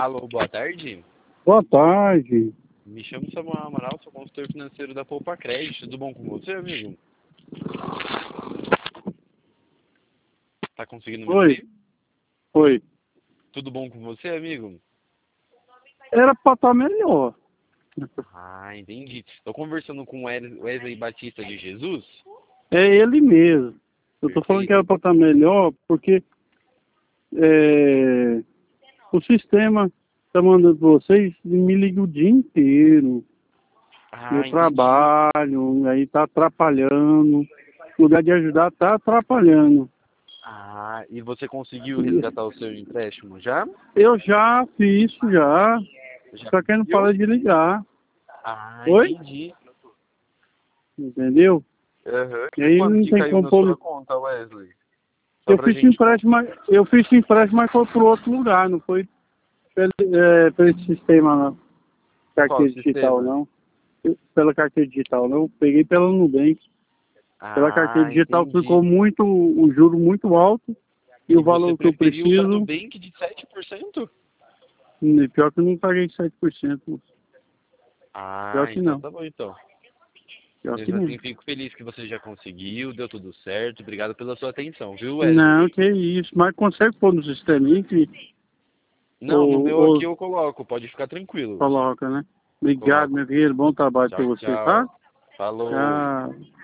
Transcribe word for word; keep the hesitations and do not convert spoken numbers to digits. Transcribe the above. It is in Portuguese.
Alô, boa tarde. Boa tarde. Me chamo Samuel Amaral, sou consultor financeiro da Poupa Crédito. Tudo bom com você, amigo? Tá conseguindo me Oi. ouvir? Oi. Tudo bom com você, amigo? Era pra estar melhor. Ah, entendi. Tô conversando com o Wes- Wesley Batista de Jesus. É ele mesmo. Eu tô falando que era pra estar melhor porque é, o sistema tá mandando pra vocês e me liga o dia inteiro. Ah, Eu entendi. trabalho, aí tá atrapalhando. No lugar de ajudar, tá atrapalhando. Ah, e você conseguiu resgatar o seu empréstimo já? Eu já fiz isso já. Já Só que ele não conseguiu? para de ligar. Ah, Oi? entendi. Entendeu? Aham. E E aí quanto não que tem caiu como na pôr. sua conta, Wesley? Só Eu pra fiz gente... empréstimo, mas eu fiz empréstimo, mas foi para outro lugar, não foi pelo, é, pelo esse sistema não. Qual Carteira digital sistema? não. Eu- Pela carteira digital não. Eu peguei pela Nubank. Pela carteira Ah, digital ficou entendi. muito, o juro muito alto e E o você valor que eu preferiu usar preciso, Nubank de sete por cento? hum, pior que eu não paguei sete por cento. Pior Ah, que então não. tá bom então. Pior que Mesmo não. assim, fico feliz que você já conseguiu, deu tudo certo. Obrigado pela sua atenção, viu, Wesley? Não, que isso. Mas consegue pôr no sistema que Não, no ou, meu aqui ou eu coloco, pode ficar tranquilo. coloca, né? Obrigado, Coloco. meu querido. Bom trabalho para Tchau, você, tá? tchau. Falou. Tchau.